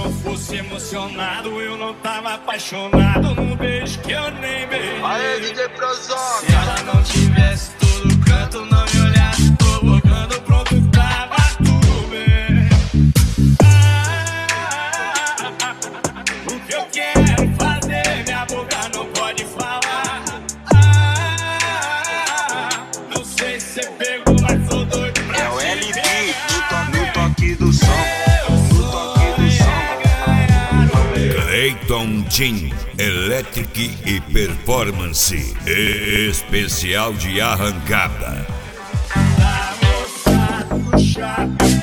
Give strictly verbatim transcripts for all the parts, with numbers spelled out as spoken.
não fosse emocionado, eu não tava apaixonado num beijo que eu nem beijei. Aê, D J Prozão. Se ela não tivesse todo canto, não me olhasse provocando, pronto, tava tudo bem. Ah, o que eu quero fazer, minha boca não pode falar. Ah, não sei se você pegou, mas sou doido pra É o te L B pegar. no toque do som. Clayton Team Electric e Performance especial de arrancada. Da moçada do shopping.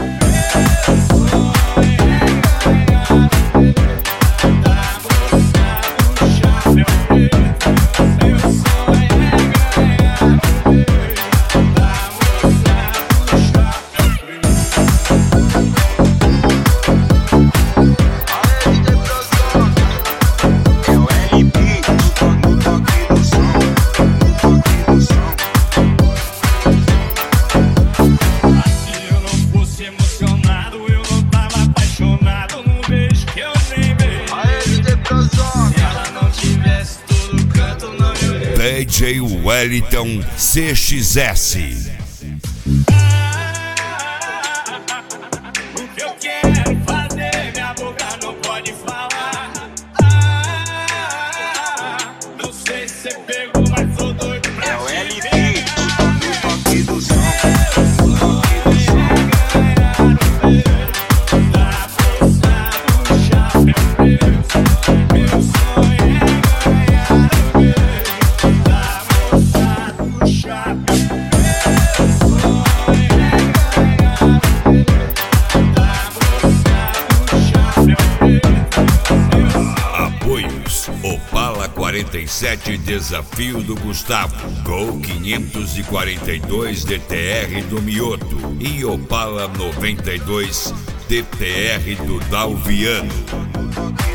D J Wellington C X S. O que eu quero fazer, minha boca não pode falar. Ah, não sei se você pegou, mas sou doido pra É o te L B pegar. no toque do som. Apoios: Opala quarenta e sete Desafio do Gustavo, Gol quinhentos e quarenta e dois D T R do Mioto e Opala noventa e dois D T R do Dalviano.